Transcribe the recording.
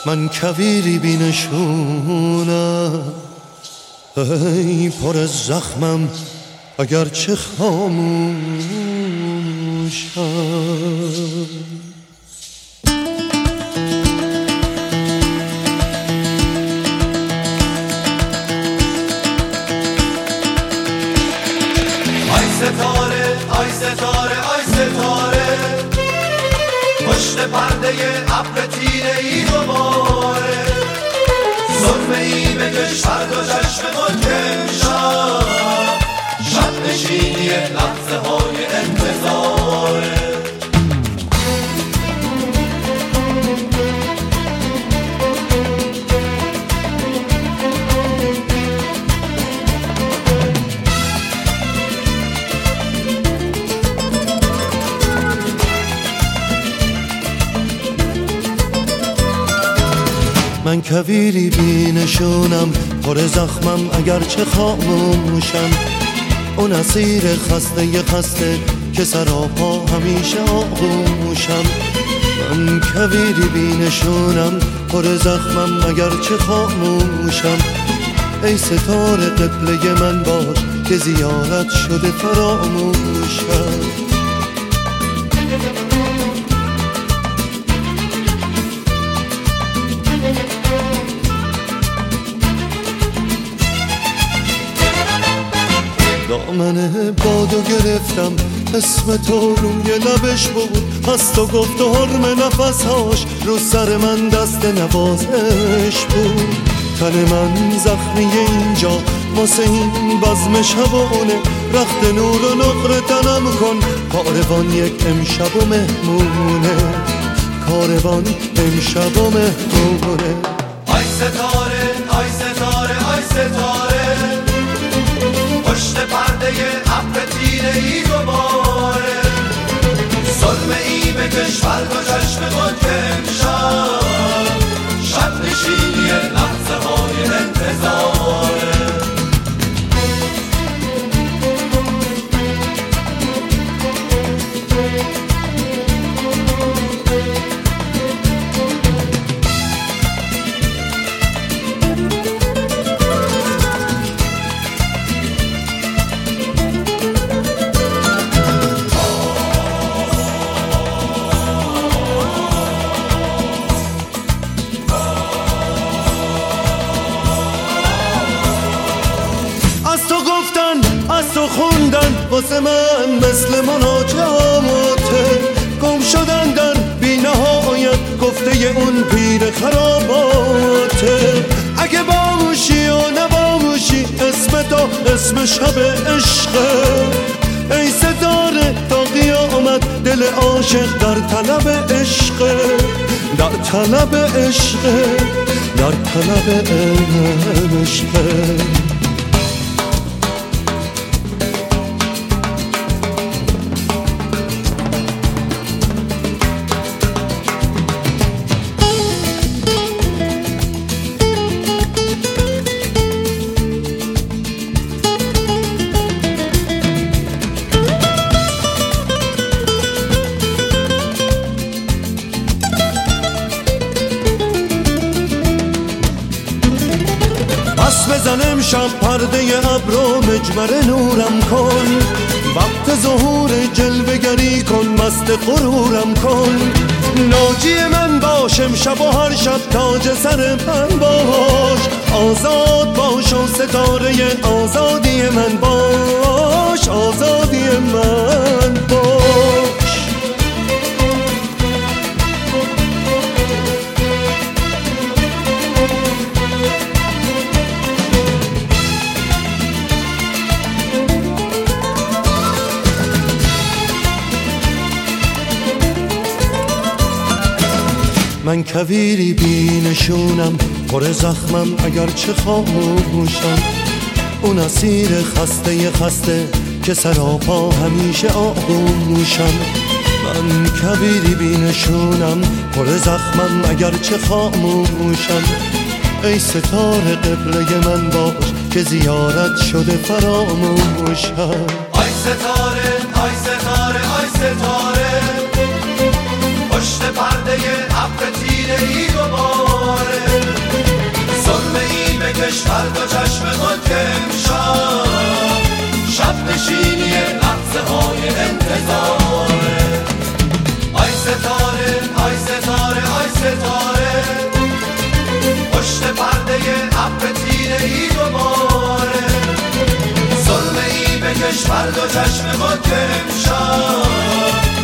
من کویری بی نشونم، ای پر از زخمم اگرچه خاموشم. ستاره آی ستاره آی ستاره، پشت پرده ابر تیره ای دوباره، سرمه ای بکش فردا جشن خود که امشب شب نشینی لحظه های انتظاره. من کویری بی نشونم، پر زخمم اگرچه خاموشم. اون اسیر خسته که سراپا همیشه آغوشم. من کویری بی نشونم، پر زخمم اگرچه خاموشم. ای ستاره قبله من باش که زیارت شده فراموشم. دامن بادو گرفتم، اسم تو روی لبش بود، از تو گفت و حرم نفسهاش رو سر من دست نوازش بود. تن من زخمی اینجا واسه این بزم شبانه، رخت نور و نقره تنم کن، کاروان یک امشب و مهمونه، کاروان امشب و مهمونه. آی ستاره آی ستاره آی ستاره، پشت پرده ابر تیره ای دوباره، سرمه ای بکش فردا جشن خود که امشب شب نشینی لحظه های انتظاره. از تو خوندن واسه من مثل مناجاته، گم شدن در بی نهایت گفته اون پیر خراباته. اگه باشی و نباشی اسم تو اسم شب عشقه. ای ستاره تا قیامت دل عاشق در طلب عشقه، در طلب عشقه، در طلب عشقه. بزنم شب پرده ابرو مجمر نورم کن، وقت ظهور جلوه گری کن، مست غرورم کن. ناجی من باش امشب و هر شب تاج سر من باش، آزاد باش و ستاره آزادی من باش، آزادی من باش. من کویری بی نشونم، پر زخمم اگرچه خاموشم. اون اسیر خسته که سراپا همیشه آغوشم. من کویری بی نشونم، پر زخمم اگرچه خاموشم. ای ستاره قبله من باش که زیارت شده فراموشم. آی ستاره آی ستاره آی ستاره، پشت پرده ابر تیره ای دوباره، خود که امشب شب نشینی لحظه های انتظاره. آی ستاره آی ستاره آی ستاره پشت پرده ابر تیره ای دوباره سرمه ای بکش بر دو چشم خود که امشب